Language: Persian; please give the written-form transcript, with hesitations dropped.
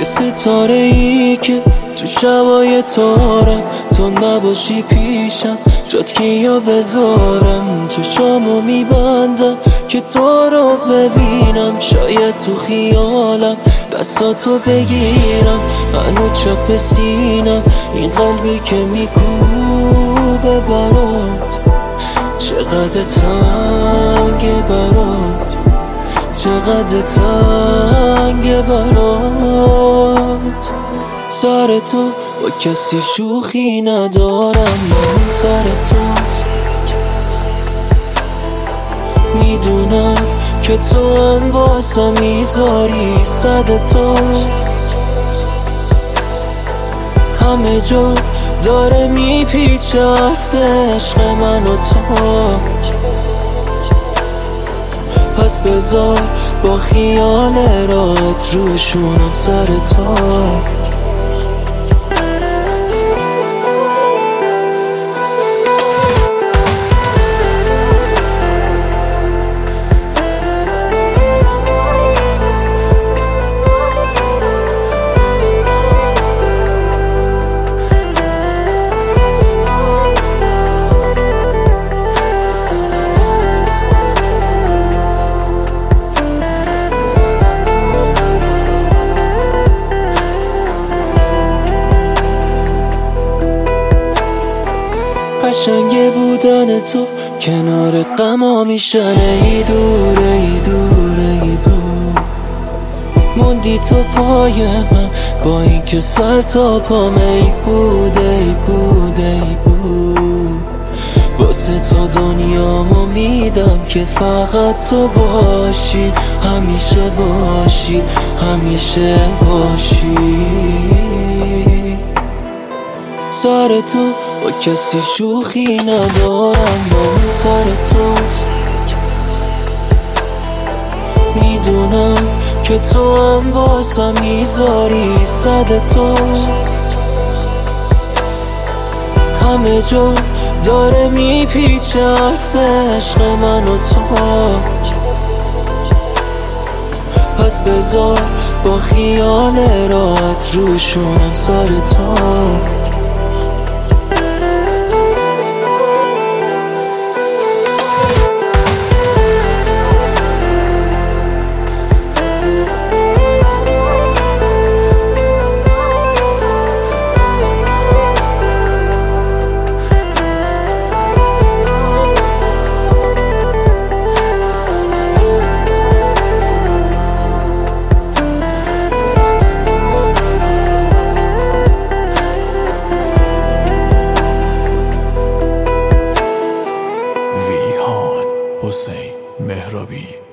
یه ستاره ای که تو شبای تارم، تو نباشی پیشم جات کیا بذارم. چشامو میبندم که تو رو ببینم، شاید تو خیالم دستاتو بگیرم. هنو چپ سینم این قلبی که میکوبه برات، چقدر تنگه برات، چقدر تنگه برات. سر تو با کسی شوخی ندارم، من سر تو میدونم که تو هم واسه میذاری صد تو. همه جا داره میپیچه حرف عشق من و تو، پس بذار با خیال رات روشونم سر تو. قشنگه بودن تو کنار غما میشن، ای دوره ای دوره ای دور. موندی تو پای من با این که سر تا پام ای بوده ای بوده ای بود. واسه تا دنیامو میدم که فقط تو باشی، همیشه باشی، همیشه باشی. سر تو با کسی شوخی ندارم، من سر تو میدونم که تو هم واسه میذاری صد تو. همه جا داره میپیچه حرف عشق من و تو، پس بذار با خیال رات روشونم سر تو. حسین مهرابی